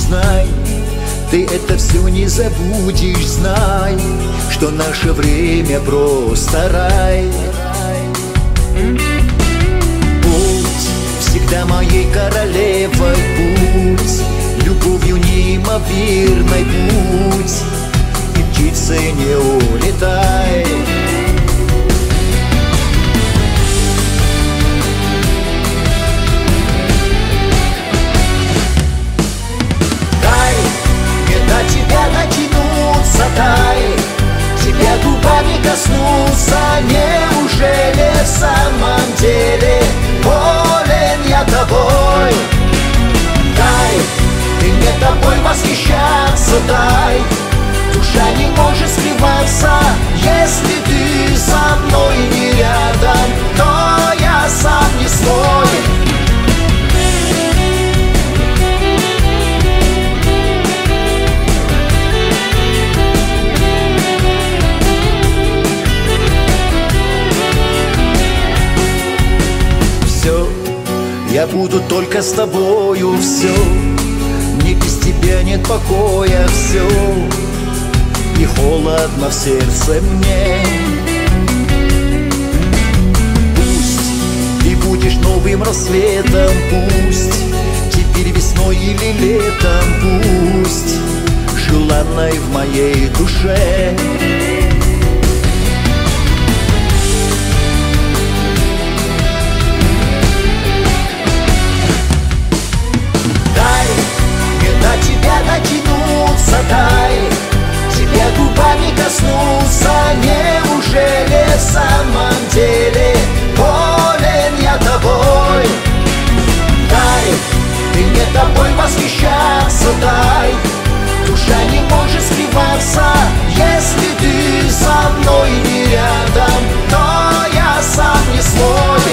знай, ты это все не забудешь, знай, что наше время просто рай. Будь всегда моей королевой, будь любовью неимоверной, будь и птицей не улетай. Дай тебя губами коснуться, неужели в самом деле болен я тобой? Дай ты мне тобой восхищаться, дай, душа не может скрываться, если ты со мной не рядом, то я сам не свой. Я буду только с тобою, все, мне без тебя нет покоя, все, и холодно в сердце мне. Пусть ты будешь новым рассветом, пусть теперь весной или летом, пусть желанной в моей душе. Дотянуться, дай тебя губами коснуться, неужели в самом деле болен я тобой? Дай ты мне тобой восхищаться, дай, душа не может скрываться, если ты со мной не рядом, то я сам не свой.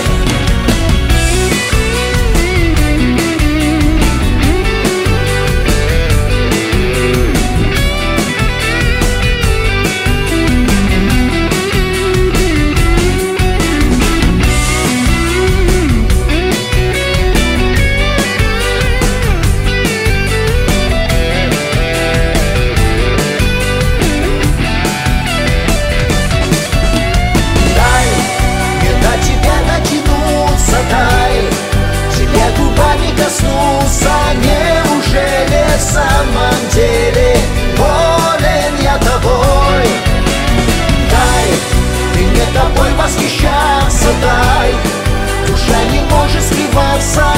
Коснуться, неужели в самом деле болен я тобой? Дай ты мне тобой восхищаться, дай, душа не может скрываться,